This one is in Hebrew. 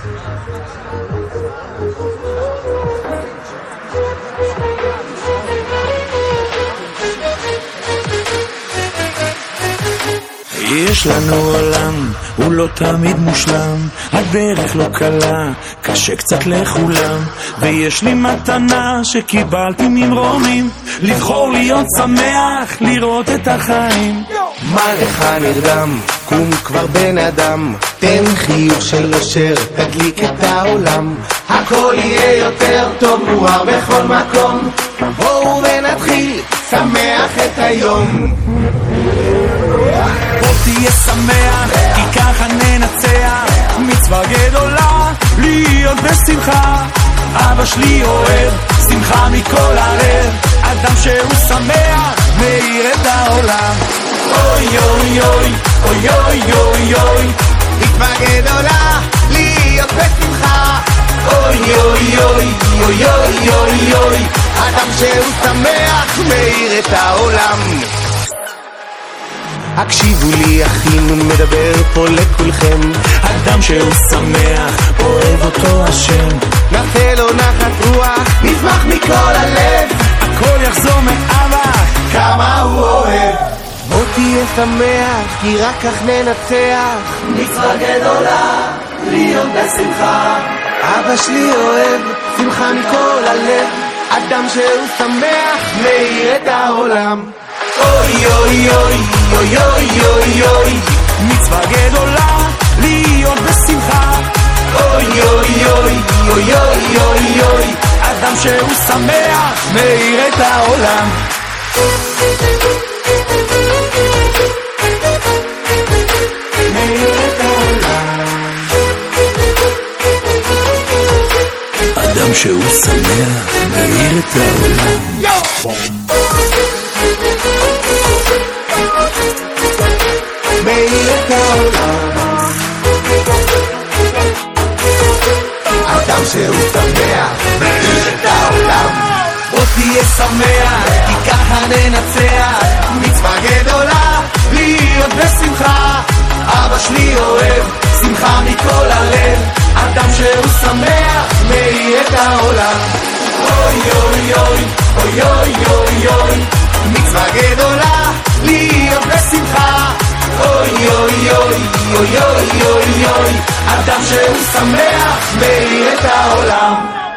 יש לנו עולם, הוא לא תמיד מושלם, הדרך לא קלה, קשה קצת לכולם, ויש לי מתנה שקיבלתי ממרומים, לבחור להיות שמח, לראות את החיים. מה לך נרדם? קום כבר בן אדם, תן חיוך של אושר, תדליק את העולם, הכל יהיה יותר טוב, מואר בכל מקום, בואו ונתחיל, שמח את היום. בוא תהיה שמח, כי ככה ננצח, מצווה גדולה, להיות בשמחה. אבא שלי אוהב, שמחה מכל הלב, אדם שהוא שמח, מאיר את העולם. אוי אוי אוי, אוי אוי אוי אוי, מצווה גדולה, להיות בשמחה. אוי אוי אוי, אוי אוי אוי אוי, אדם שהוא שמח, מאיר את העולם. הקשיבו לי אחים, מדבר פה לכולכם, אדם שהוא שמח, אוהב אותו השם, נעשה לו נחת רוח, נשמח מכל הלב, הכל יחזור מאבא, כמה הוא אוהב. בוא תהיה שמח, כי רק כך ננצח, מצווה גדולה, להיות בשמחה. אבא שלי אוהב, שמחה מכל הלב, אדם שהוא שמח, מאיר את העולם. אוי אוי אוי, אוי אוי אוי אוי, מצווה גדולה, להיות בשמחה. אוי אוי אוי, אוי אוי אוי אוי, אדם שהוא שמח, מאיר את העולם. מאיר את העולם. אדם שהוא שמח, מאיר את העולם. מאיר את העולם, אדם שהוא שמח, מאיר את העולם. בוא תהיה שמח, כי ככה ננצח, מצווה גדולה, להיות בשמחה. אבא שלי אוהב, שמחה מכל הלב, אדם שהוא שמח, מאיר את העולם. אוי אוי אוי, אוי אוי אוי אוי, מצווה גדולה, להיות בשמחה. אוי אוי אוי, אוי אוי אוי אוי, אדם שהוא שמח, מאיר את העולם.